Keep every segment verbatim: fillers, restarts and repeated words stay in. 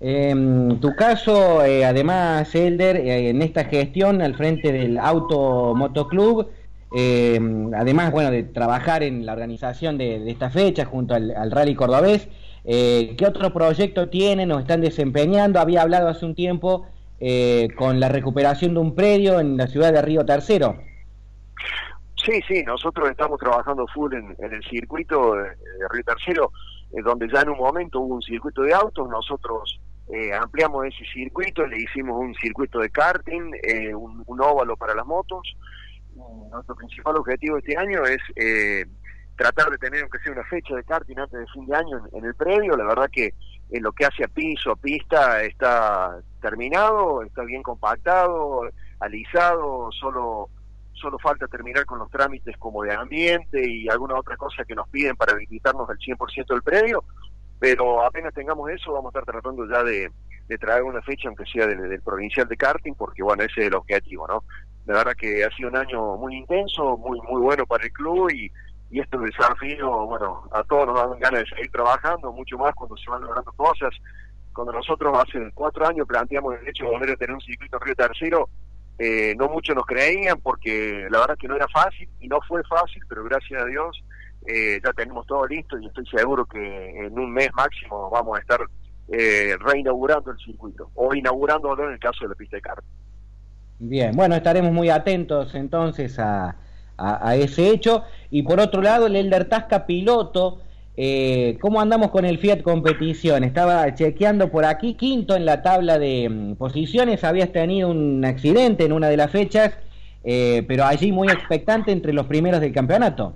En tu caso, eh, además, Elder, eh, en esta gestión al frente del Auto Motoclub, eh, además, bueno, de trabajar en la organización de, de esta fecha junto al, al Rally Cordobés, eh, ¿qué otro proyecto tienen o están desempeñando? Había hablado hace un tiempo eh, con la recuperación de un predio en la ciudad de Río Tercero. Sí, sí, nosotros estamos trabajando full en, en el circuito de, de Río Tercero, eh, donde ya en un momento hubo un circuito de autos. Nosotros eh, ampliamos ese circuito, le hicimos un circuito de karting, eh, un, un óvalo para las motos. Y nuestro principal objetivo este año es eh, tratar de tener, aunque sea una fecha de karting antes de fin de año en, en el predio. La verdad que en lo que hace a piso, a pista, está terminado, está bien compactado, alisado, solo... Solo falta terminar con los trámites como de ambiente y alguna otra cosa que nos piden para habilitarnos al cien por ciento del predio, pero apenas tengamos eso vamos a estar tratando ya de, de traer una fecha, aunque sea del, del provincial de karting, porque bueno, ese es el objetivo, ¿no? La verdad que ha sido un año muy intenso, muy muy bueno para el club y, y estos desafíos, bueno, a todos nos dan ganas de seguir trabajando, mucho más cuando se van logrando cosas. Cuando nosotros hace cuatro años planteamos el hecho de volver a tener un circuito en Río Tercero, Eh, no muchos nos creían porque la verdad que no era fácil y no fue fácil, pero gracias a Dios eh, ya tenemos todo listo y estoy seguro que en un mes máximo vamos a estar eh, reinaugurando el circuito o inaugurándolo en el caso de la pista de karting. Bien, bueno, estaremos muy atentos entonces a, a, a ese hecho. Y por otro lado, el Elder Tasca piloto, eh, ¿cómo andamos con el Fiat Competición? Estaba chequeando por aquí, quinto en la tabla de um, posiciones, habías tenido un accidente en una de las fechas, eh, pero allí muy expectante entre los primeros del campeonato.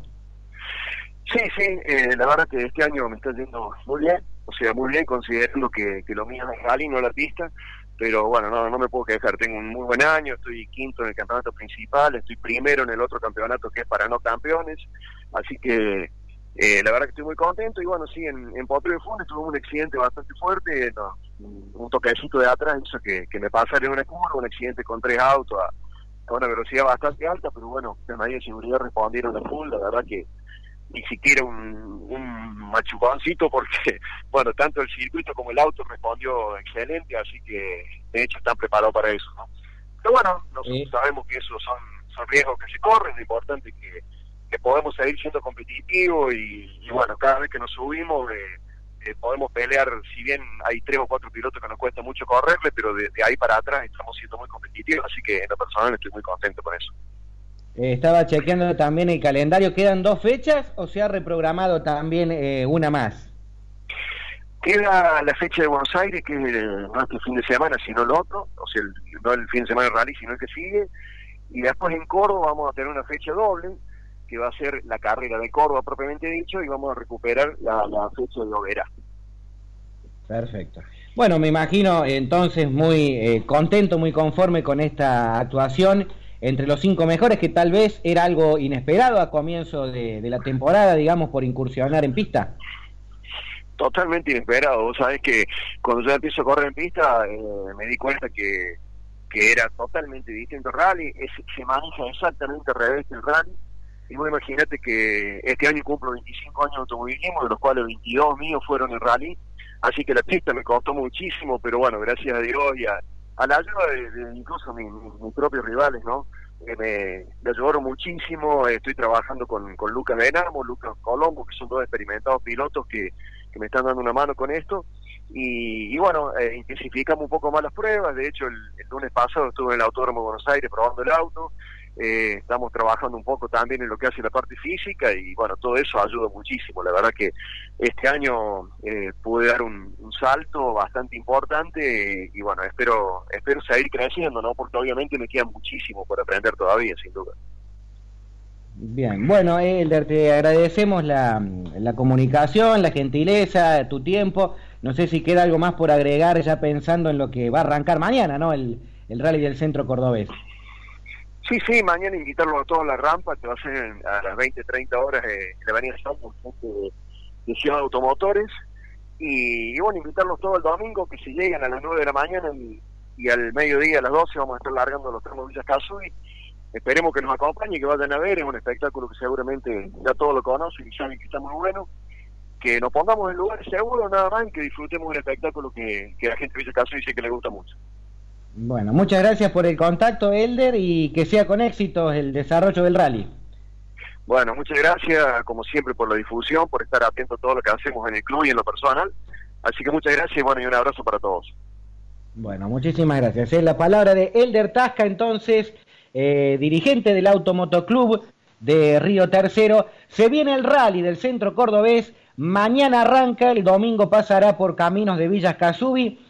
Sí, sí, eh, la verdad que este año me está yendo muy bien, o sea, muy bien considerando que, que lo mío es rally, no la pista, pero bueno, no, no me puedo quejar, tengo un muy buen año, estoy quinto en el campeonato principal, estoy primero en el otro campeonato que es para no campeones, así que Eh, la verdad que estoy muy contento y bueno, sí, en, en Potrero de Funes tuve un accidente bastante fuerte, no, un toquecito de atrás hizo que, que me pasara en una curva, un accidente con tres autos a, a una velocidad bastante alta, pero bueno, las medidas de seguridad respondieron a full, la verdad que ni siquiera un, un machuconcito porque, bueno, tanto el circuito como el auto respondió excelente, así que de hecho están preparados para eso, ¿no? Pero bueno, nosotros ¿Sí? sabemos que esos son, son riesgos que se corren, lo importante es que que podemos seguir siendo competitivos y, y bueno, cada vez que nos subimos eh, eh, podemos pelear, si bien hay tres o cuatro pilotos que nos cuesta mucho correrle, pero de, de ahí para atrás estamos siendo muy competitivos, así que en lo personal estoy muy contento con eso. Eh, estaba chequeando también el calendario, ¿quedan dos fechas o se ha reprogramado también eh, una más? Queda la fecha de Buenos Aires, que es el, no este fin de semana, sino el otro, o sea, el, no el fin de semana del rally, sino el que sigue, y después en Córdoba vamos a tener una fecha doble, que va a ser la carrera de Córdoba propiamente dicho, y vamos a recuperar la, la fecha de Oberá. Perfecto. Bueno, me imagino entonces muy eh, contento, muy conforme con esta actuación entre los cinco mejores, que tal vez era algo inesperado a comienzo de, de la temporada, digamos, por incursionar en pista. Totalmente inesperado. Vos sabés que cuando yo empiezo a correr en pista, eh, me di cuenta que, que era totalmente distinto el rally, es, se maneja exactamente al revés del rally. Y vos imaginate que este año cumplo veinticinco años de automovilismo, de los cuales veintidós míos fueron en rally, así que la pista me costó muchísimo, pero bueno, gracias a Dios y a, a la ayuda de, de incluso mis, mis propios rivales, ¿no? Que me, me ayudaron muchísimo. Estoy trabajando con, con Lucas Benamo, Lucas Colombo, que son dos experimentados pilotos que, que me están dando una mano con esto, y, y bueno, eh, intensificamos un poco más las pruebas. De hecho, el, el lunes pasado estuve en el Autódromo de Buenos Aires probando el auto. Eh, estamos trabajando un poco también en lo que hace la parte física y bueno, todo eso ayuda muchísimo. La verdad que este año eh, pude dar un, un salto bastante importante eh, y bueno, espero espero seguir creciendo, ¿no? Porque obviamente me queda muchísimo por aprender todavía, sin duda. Bien, bueno, Elder, te agradecemos la, la comunicación, la gentileza, tu tiempo. No sé si queda algo más por agregar ya pensando en lo que va a arrancar mañana, ¿no? El, el Rally del Centro Cordobés. Sí, sí, mañana invitarlos a todos a la rampa, que va a ser a las veinte, treinta horas eh, en la Avenida Santos, de, de Ciudad de Automotores, y, y bueno, invitarlos todos el domingo, que se lleguen a las nueve de la mañana y, y al mediodía, a las doce, vamos a estar largando los tramos Villa Casuy. Esperemos que nos acompañen, que vayan a ver, es un espectáculo que seguramente ya todos lo conocen y saben que está muy bueno. que nos pongamos en lugares seguros nada más y que disfrutemos un espectáculo que, que la gente de Villa Casó dice que le gusta mucho. Bueno, muchas gracias por el contacto, Elder, y que sea con éxito el desarrollo del rally. Bueno, muchas gracias, como siempre, por la difusión, por estar atento a todo lo que hacemos en el club y en lo personal. Así que muchas gracias, bueno, y un abrazo para todos. Bueno, muchísimas gracias. Es la palabra de Elder Tasca, entonces, eh, dirigente del Automotoclub de Río Tercero. Se viene el rally del centro cordobés. Mañana arranca, el domingo pasará por caminos de Villa Casubi.